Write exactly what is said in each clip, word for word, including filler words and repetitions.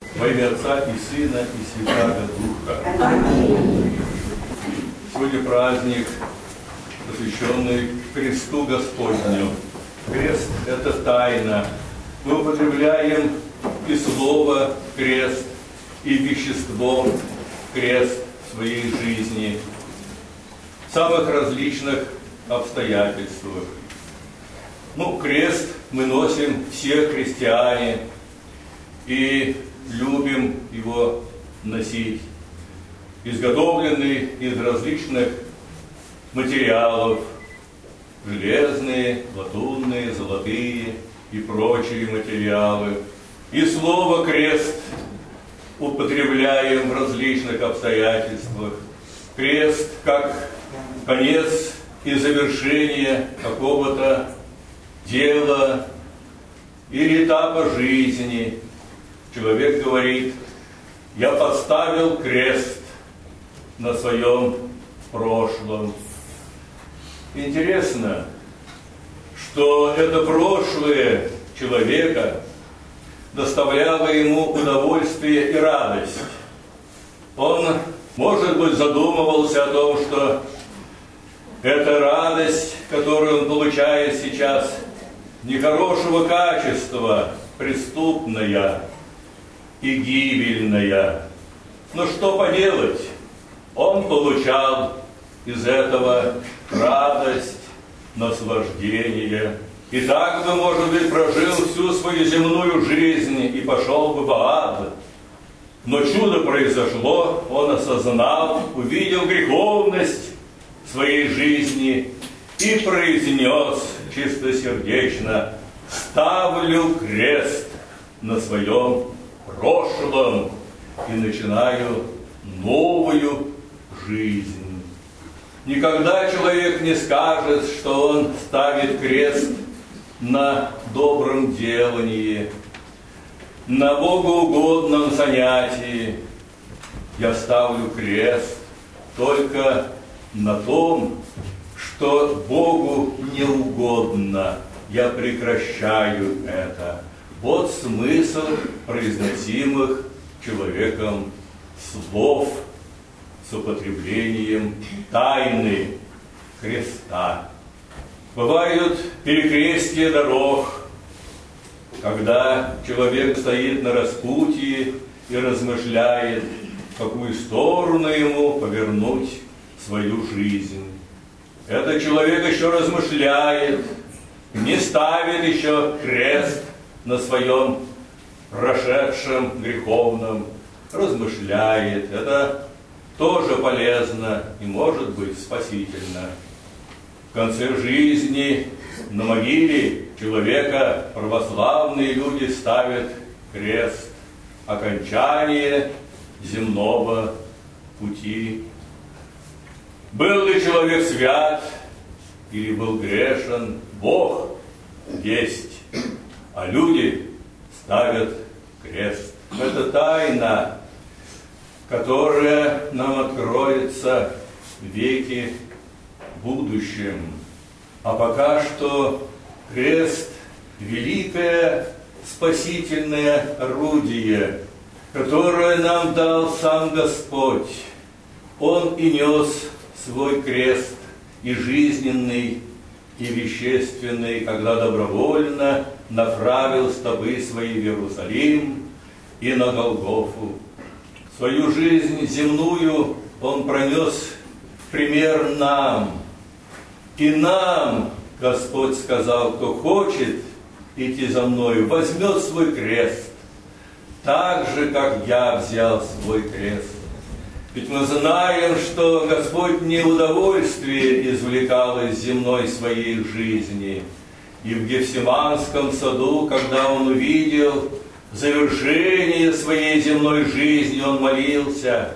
Во имя Отца и Сына и Святаго Духа. Сегодня праздник, посвященный кресту Господню. Крест – это тайна. Мы употребляем и слово «крест», и вещество «крест» в своей жизни, в самых различных обстоятельствах. Ну, крест мы носим все христиане и любим его носить. Изготовленный из различных материалов, железные, латунные, золотые и прочие материалы. И слово «крест» употребляем в различных обстоятельствах. Крест как конец и завершение какого-то дела или этапа жизни. Человек говорит: я поставил крест на своем прошлом. Интересно, что это прошлое человека доставляло ему удовольствие и радость. Он, может быть, задумывался о том, что эта радость, которую он получает сейчас, нехорошего качества, преступная и гибельная. Но что поделать? Он получал из этого радость, наслаждение. И так бы, может быть, прожил всю свою земную жизнь и пошел бы в ад. Но чудо произошло, он осознал, увидел греховность своей жизни и произнес чистосердечно: ставлю крест на своем прошлом и начинаю новую жизнь. Никогда человек не скажет, что он ставит крест на добром делании, на богоугодном занятии. Я ставлю крест только на том, что Богу не угодно. Я прекращаю это. Вот смысл произносимых человеком слов с употреблением тайны креста. Бывают перекрестия дорог, когда человек стоит на распутье и размышляет, в какую сторону ему повернуть свою жизнь. Этот человек еще размышляет, не ставит еще крест на своем прошедшем греховном, размышляет. Это тоже полезно и может быть спасительно. В конце жизни на могиле человека православные люди ставят крест. Окончание земного пути. Был ли человек свят или был грешен, Бог есть, а люди ставят крест. Это тайна, которая нам откроется в веке будущем. А пока что крест – великое спасительное орудие, которое нам дал сам Господь. Он и нес свой крест и жизненный, и вещественный, когда добровольно направил стопы свои в Иерусалим и на Голгофу. Свою жизнь земную Он пронес в пример нам. И нам Господь сказал: кто хочет идти за мною, возьмет свой крест, так же, как я взял свой крест. Ведь мы знаем, что Господь не удовольствие извлекал из земной своей жизни. И в Гефсиманском саду, когда Он увидел завершение своей земной жизни, Он молился,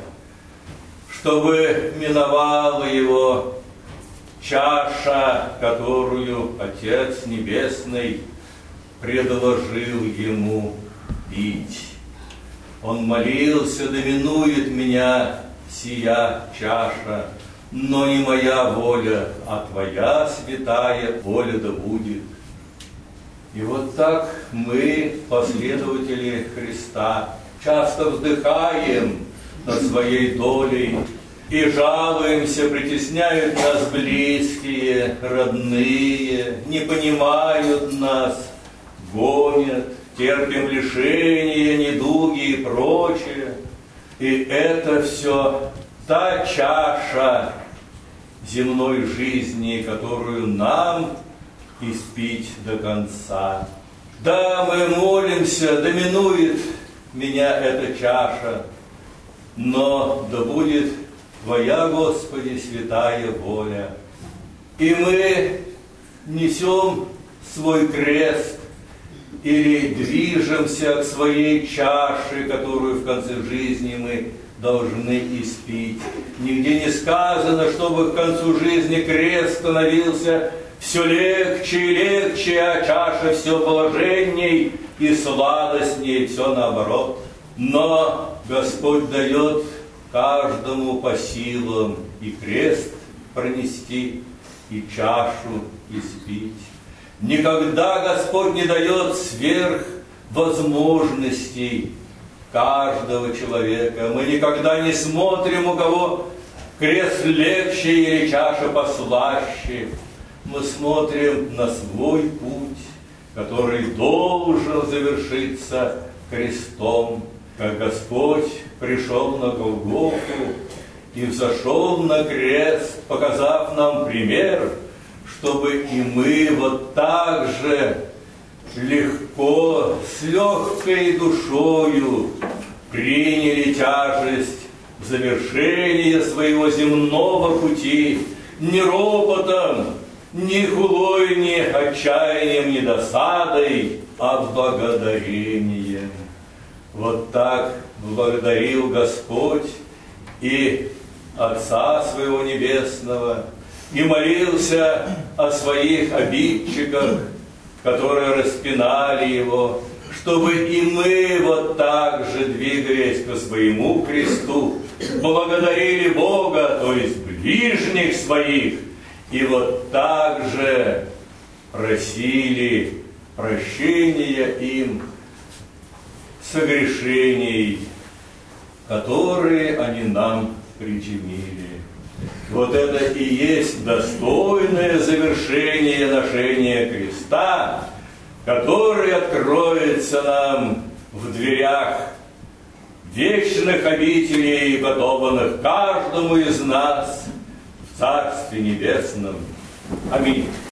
чтобы миновала Его чаша, которую Отец Небесный предложил Ему пить. Он молился: да минует меня сия чаша, но не моя воля, а Твоя святая воля да будет. И вот так мы, последователи Христа, часто вздыхаем над своей долей и жалуемся, притесняют нас близкие, родные, не понимают нас, гонят, терпим лишения, недуги и прочее. И это все та чаша земной жизни, которую нам испить до конца. Да, мы молимся, да минует меня эта чаша, но да будет Твоя, Господи, святая воля. И мы несем свой крест или движемся к своей чаше, которую в конце жизни мы должны испить. Нигде не сказано, чтобы к концу жизни крест становился все легче и легче, а чаша все блаженней и сладостней, все наоборот. Но Господь дает каждому по силам и крест пронести, и чашу испить. Никогда Господь не дает сверх возможностей каждого человека. Мы никогда не смотрим, у кого крест легче или чаша послаще. Мы смотрим на свой путь, который должен завершиться крестом, как Господь пришел на Голгофу и взошел на крест, показав нам пример, чтобы и мы вот так же легко, с легкой душою приняли тяжесть завершения своего земного пути не ропотом, ни хулой, ни отчаянием, ни досадой, а благодарением. Вот так благодарил Господь и Отца Своего Небесного, и молился о своих обидчиках, которые распинали Его, чтобы и мы вот так же, двигаясь по своему кресту, благодарили Бога, то есть ближних своих, и вот так же просили прощения им согрешений, которые они нам причинили. Вот это и есть достойное завершение ношения креста, который откроется нам в дверях вечных обителей, готованных каждому из нас в Царстве Небесном. Аминь.